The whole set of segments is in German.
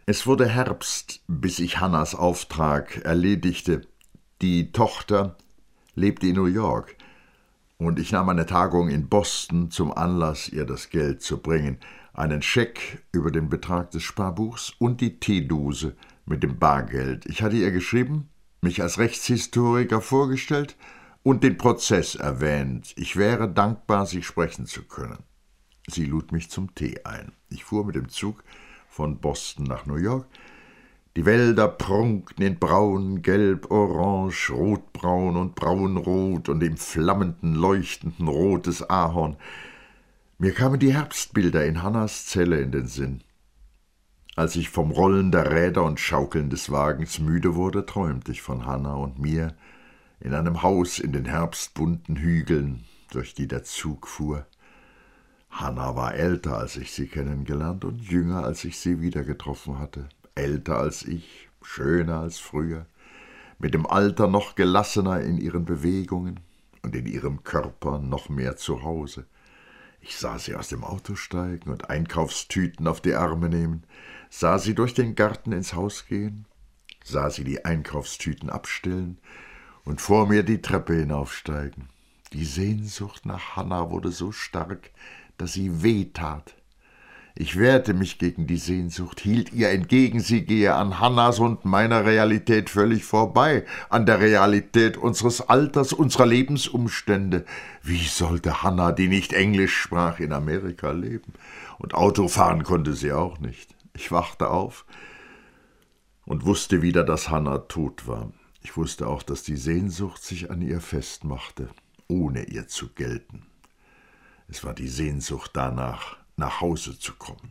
Es wurde Herbst, bis ich Hannas Auftrag erledigte. Die Tochter lebte in New York, und ich nahm eine Tagung in Boston zum Anlass, ihr das Geld zu bringen, einen Scheck über den Betrag des Sparbuchs und die Teedose mit dem Bargeld. Ich hatte ihr geschrieben, mich als Rechtshistoriker vorgestellt und den Prozess erwähnt. Ich wäre dankbar, Sie sprechen zu können. Sie lud mich zum Tee ein. Ich fuhr mit dem Zug von Boston nach New York. Die Wälder prunkten in braun, gelb, orange, rotbraun und braunrot und im flammenden, leuchtenden Rot des Ahorn. Mir kamen die Herbstbilder in Hannas Zelle in den Sinn. Als ich vom Rollen der Räder und Schaukeln des Wagens müde wurde, träumte ich von Hanna und mir in einem Haus in den herbstbunten Hügeln, durch die der Zug fuhr. Hanna war älter, als ich sie kennengelernt, und jünger, als ich sie wieder getroffen hatte. Älter als ich, schöner als früher, mit dem Alter noch gelassener in ihren Bewegungen und in ihrem Körper noch mehr zu Hause. Ich sah sie aus dem Auto steigen und Einkaufstüten auf die Arme nehmen, sah sie durch den Garten ins Haus gehen, sah sie die Einkaufstüten abstellen und vor mir die Treppe hinaufsteigen. Die Sehnsucht nach Hanna wurde so stark, dass sie weh tat. Ich wehrte mich gegen die Sehnsucht, hielt ihr entgegen, sie gehe an Hannas und meiner Realität völlig vorbei, an der Realität unseres Alters, unserer Lebensumstände. Wie sollte Hanna, die nicht Englisch sprach, in Amerika leben? Und Auto fahren konnte sie auch nicht. Ich wachte auf und wusste wieder, dass Hanna tot war. Ich wusste auch, dass die Sehnsucht sich an ihr festmachte, ohne ihr zu gelten. Es war die Sehnsucht danach, nach Hause zu kommen.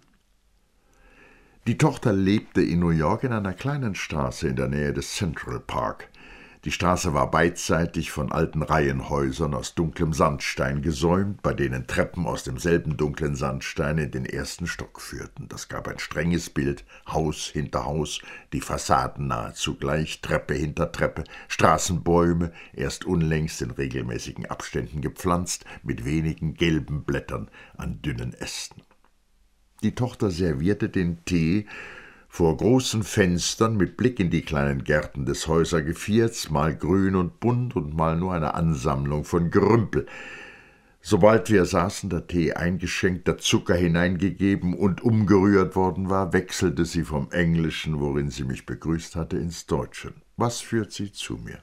Die Tochter lebte in New York in einer kleinen Straße in der Nähe des Central Park. Die Straße war beidseitig von alten Reihenhäusern aus dunklem Sandstein gesäumt, bei denen Treppen aus demselben dunklen Sandstein in den ersten Stock führten. Das gab ein strenges Bild, Haus hinter Haus, die Fassaden nahezu gleich, Treppe hinter Treppe, Straßenbäume, erst unlängst in regelmäßigen Abständen gepflanzt, mit wenigen gelben Blättern an dünnen Ästen. Die Tochter servierte den Tee vor großen Fenstern mit Blick in die kleinen Gärten des Häusergevierts, mal grün und bunt und mal nur eine Ansammlung von Gerümpel. Sobald wir saßen, der Tee eingeschenkt, der Zucker hineingegeben und umgerührt worden war, wechselte sie vom Englischen, worin sie mich begrüßt hatte, ins Deutsche. Was führt Sie zu mir?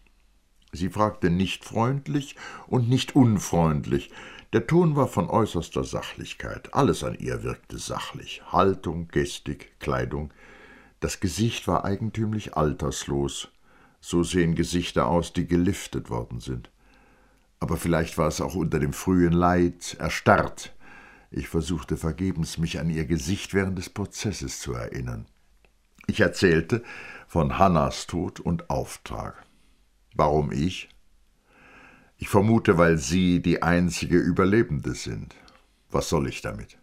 Sie fragte nicht freundlich und nicht unfreundlich. Der Ton war von äußerster Sachlichkeit. Alles an ihr wirkte sachlich. Haltung, Gestik, Kleidung. Das Gesicht war eigentümlich alterslos. So sehen Gesichter aus, die geliftet worden sind. Aber vielleicht war es auch unter dem frühen Leid erstarrt. Ich versuchte vergebens, mich an ihr Gesicht während des Prozesses zu erinnern. Ich erzählte von Hannas Tod und Auftrag. Warum ich? Ich vermute, weil Sie die einzige Überlebende sind. Was soll ich damit?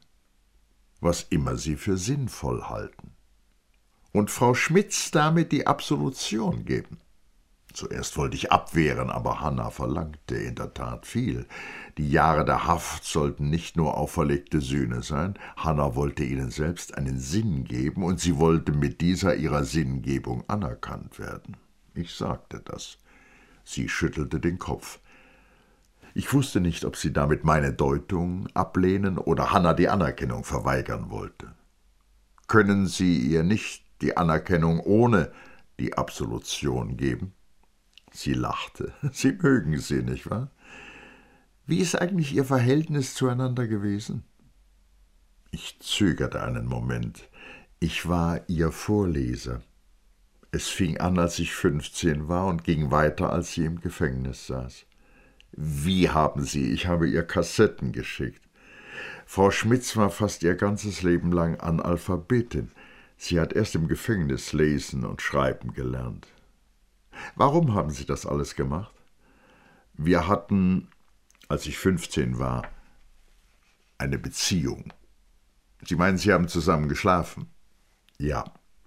Was immer Sie für sinnvoll halten. Und Frau Schmitz damit die Absolution geben. Zuerst wollte ich abwehren, aber Hanna verlangte in der Tat viel. Die Jahre der Haft sollten nicht nur auferlegte Sühne sein. Hanna wollte ihnen selbst einen Sinn geben, und sie wollte mit dieser ihrer Sinngebung anerkannt werden. Ich sagte das. Sie schüttelte den Kopf. Ich wusste nicht, ob sie damit meine Deutung ablehnen oder Hanna die Anerkennung verweigern wollte. Können Sie ihr nicht die Anerkennung ohne die Absolution geben? Sie lachte. Sie mögen sie, nicht wahr? Wie ist eigentlich Ihr Verhältnis zueinander gewesen? Ich zögerte einen Moment. Ich war ihr Vorleser. Es fing an, als ich 15 war, und ging weiter, als sie im Gefängnis saß. Wie haben Sie? Ich habe ihr Kassetten geschickt. Frau Schmitz war fast ihr ganzes Leben lang Analphabetin. Sie hat erst im Gefängnis lesen und schreiben gelernt. Warum haben Sie das alles gemacht? Wir hatten, als ich 15 war, eine Beziehung. Sie meinen, Sie haben zusammen geschlafen? Ja.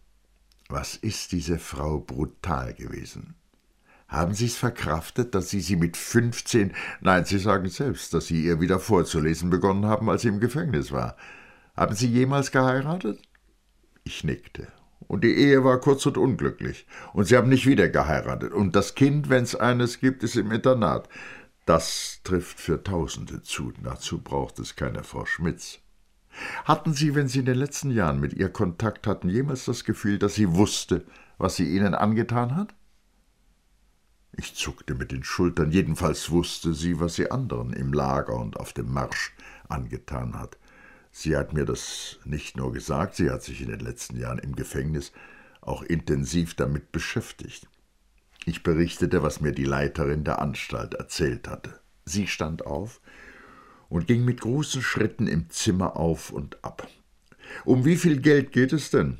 Was ist diese Frau brutal gewesen? Haben Sie es verkraftet, dass Sie mit 15, nein, Sie sagen selbst, dass Sie ihr wieder vorzulesen begonnen haben, als sie im Gefängnis war. Haben Sie jemals geheiratet? Ich nickte. Und die Ehe war kurz und unglücklich. Und sie haben nicht wieder geheiratet. Und das Kind, wenn's eines gibt, ist im Internat. Das trifft für Tausende zu. Dazu braucht es keine Frau Schmitz. Hatten Sie, wenn Sie in den letzten Jahren mit ihr Kontakt hatten, jemals das Gefühl, dass sie wusste, was sie Ihnen angetan hat? Ich zuckte mit den Schultern. Jedenfalls wusste sie, was sie anderen im Lager und auf dem Marsch angetan hat. Sie hat mir das nicht nur gesagt, sie hat sich in den letzten Jahren im Gefängnis auch intensiv damit beschäftigt. Ich berichtete, was mir die Leiterin der Anstalt erzählt hatte. Sie stand auf und ging mit großen Schritten im Zimmer auf und ab. »Um wie viel Geld geht es denn?«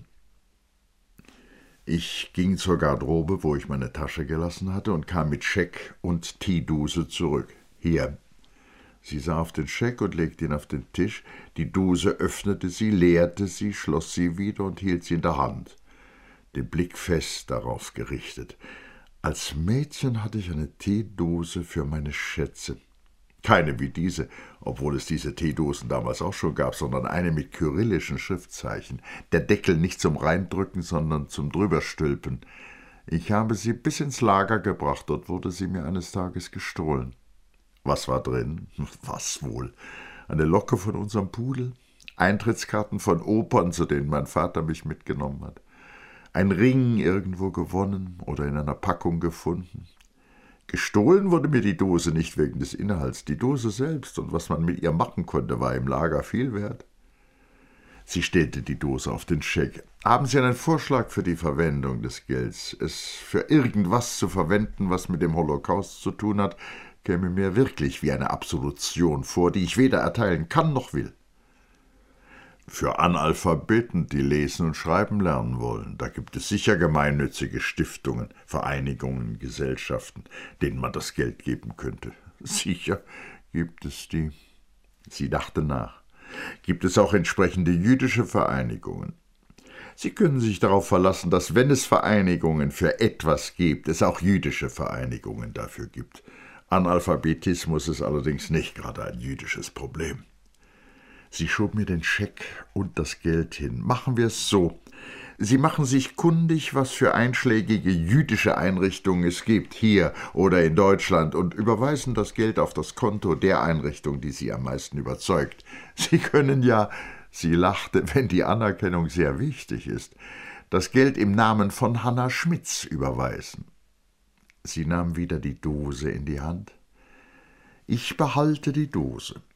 Ich ging zur Garderobe, wo ich meine Tasche gelassen hatte, und kam mit Scheck und Teeduse zurück. »Hier.« Sie sah auf den Scheck und legte ihn auf den Tisch. Die Duse öffnete sie, leerte sie, schloss sie wieder und hielt sie in der Hand, den Blick fest darauf gerichtet. Als Mädchen hatte ich eine Teedose für meine Schätze. Keine wie diese, obwohl es diese Teedosen damals auch schon gab, sondern eine mit kyrillischen Schriftzeichen. Der Deckel nicht zum Reindrücken, sondern zum Drüberstülpen. Ich habe sie bis ins Lager gebracht, dort wurde sie mir eines Tages gestohlen. Was war drin? Was wohl? Eine Locke von unserem Pudel, Eintrittskarten von Opern, zu denen mein Vater mich mitgenommen hat, ein Ring irgendwo gewonnen oder in einer Packung gefunden. Gestohlen wurde mir die Dose nicht wegen des Inhalts. Die Dose selbst und was man mit ihr machen konnte, war im Lager viel wert. Sie stellte die Dose auf den Scheck. »Haben Sie einen Vorschlag für die Verwendung des Gelds? Es für irgendwas zu verwenden, was mit dem Holocaust zu tun hat, käme mir wirklich wie eine Absolution vor, die ich weder erteilen kann noch will.« »Für Analphabeten, die lesen und schreiben lernen wollen, da gibt es sicher gemeinnützige Stiftungen, Vereinigungen, Gesellschaften, denen man das Geld geben könnte.« »Sicher gibt es die.« Sie dachte nach. »Gibt es auch entsprechende jüdische Vereinigungen?« »Sie können sich darauf verlassen, dass, wenn es Vereinigungen für etwas gibt, es auch jüdische Vereinigungen dafür gibt. Analphabetismus ist allerdings nicht gerade ein jüdisches Problem.« Sie schob mir den Scheck und das Geld hin. »Machen wir es so. Sie machen sich kundig, was für einschlägige jüdische Einrichtungen es gibt, hier oder in Deutschland, und überweisen das Geld auf das Konto der Einrichtung, die Sie am meisten überzeugt. Sie können ja«, sie lachte, »wenn die Anerkennung sehr wichtig ist, das Geld im Namen von Hannah Schmitz überweisen.« Sie nahm wieder die Dose in die Hand. »Ich behalte die Dose.